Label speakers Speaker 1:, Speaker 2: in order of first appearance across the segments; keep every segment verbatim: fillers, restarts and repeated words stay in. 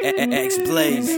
Speaker 1: X-Blaze.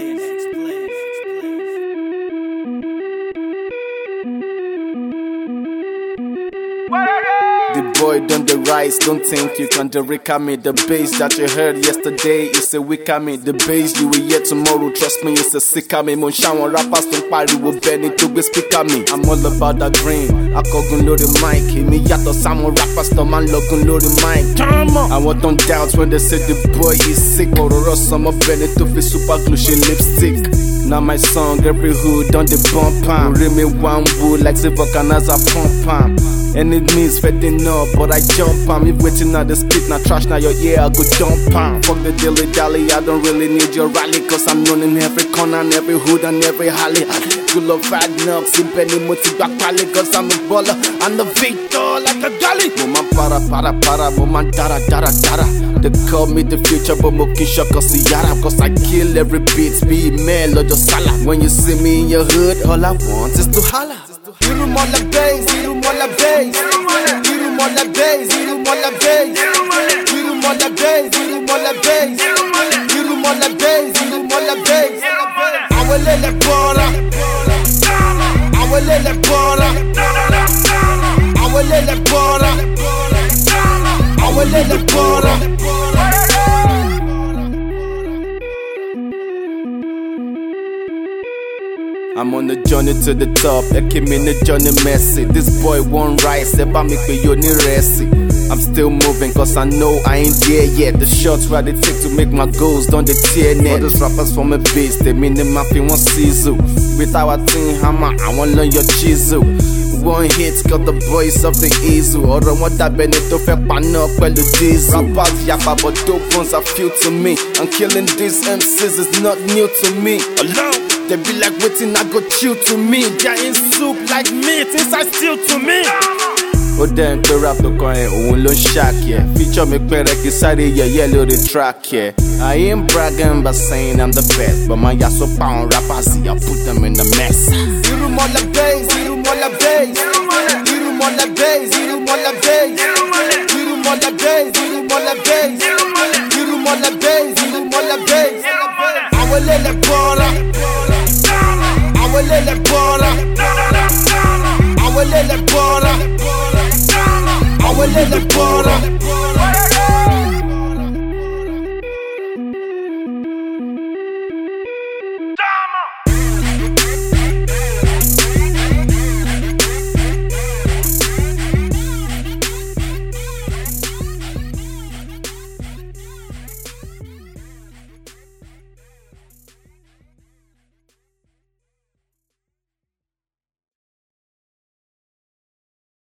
Speaker 2: The boy done the rise, don't think you can derrick me. The bass that you heard yesterday is a weak me. The bass you will hear tomorrow, trust me, it's a sick me. Mon shower rappers don't party with Benny to be speaker me. I'm all about that green, I call gun load the mic. Me yato some rappers to man logun load the mic. Come on, I want don't doubt when they say the boy is sick. Or us some of Benny to be super glue she lipstick. Now my song, every hood on the bump am. Rim me one wood like the volcanoes a pump am. Enemies fetting up, but I jump am. If waiting at the spit, now trash, now your ear I go dump am. Fuck the dilly dally, I don't really need your rally. Cause I'm known in every corner and every hood and every alley. Full of fat knocks, in penny multi back pally. Cause I'm a baller and the victor like a dolly. Woman para para para, woman dara dara dara. They call me the future, but Mokisha cause yara. Cause I kill every beat, be male or just sala. When you see me in your hood, all I want is to holla. Irum on the bass, irum on the bass, irum on the bass, irum on the bass, irum on the bass, irum on the bass, irum on the bass, irum on the bass. I will let it pour, I will let it pour, I will let it pour, I will let it pour. I'm on the journey to the top, I came in the journey messy. This boy won't rise, eba make me yoni resi. I'm still moving cause I know I ain't there yet. The shots where they take to make my goals done the tear net. All those rappers from a base, they mean the mafia want season. With our team hammer, I want learn your chisel. One hit got the voice of the easel. Or I want that Benito fe pan up well the diesel. Rappers yappa but dope ones are few to me. And killing these M Cs is not new to me. Alone. They be like waiting, I go chill to me. They're in soup like meat, inside still to me. Oh then the rap the coin, oh lo shack yeah. Feature me pere ki sari yeah yellow the track yeah. I ain't bragging but saying I'm the best. But my yaso pound rappers see I put them in the mess. Irum on the bass, irum on the bass, irum on the bass, irum on the bass, irum on the bass, irum on the bass, irum on the bass, irum on the bass. I will let it pour. I will let it pour, I will let it pour, I will let it pour.